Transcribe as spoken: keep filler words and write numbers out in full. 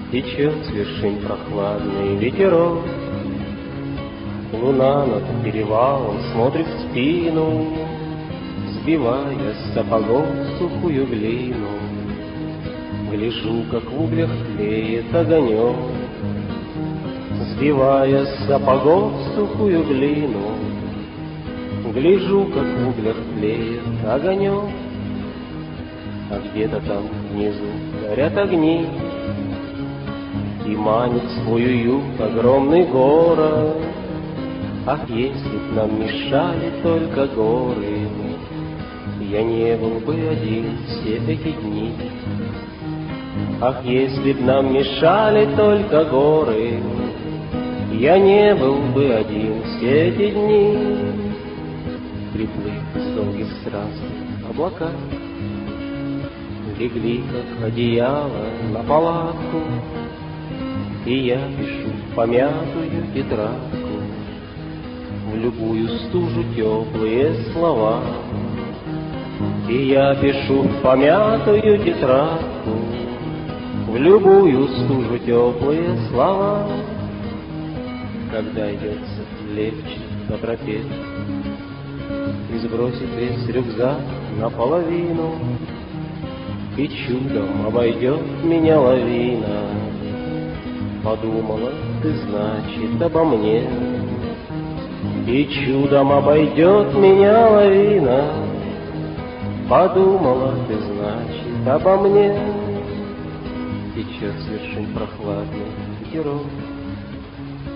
Течет с вершин прохладный ветерок, луна над перевалом смотрит в спину, сбивая с сапогов сухую глину. Гляжу, как в углях тлеет огонек, сбивая с сапогов сухую глину. Гляжу, как в углях тлеет огонек, а где-то там внизу горят огни, и манит свой уют огромный город. Ах, если б нам мешали только горы, я не был бы один все эти дни. Ах, если б нам мешали только горы, я не был бы один все эти дни. Приплыв с долгих странствий облака легли, как одеяло, на палатку, и я пишу помятую тетрадку, в любую стужу теплые слова. И я пишу помятую тетрадку, в любую стужу теплые слова. Когда идется легче по тропе и сбросит весь рюкзак наполовину, и чудом обойдет меня лавина, подумала ты, значит, обо мне. И чудом обойдет меня лавина, подумала ты, значит, обо мне. Течет с вершин прохладный ветерок,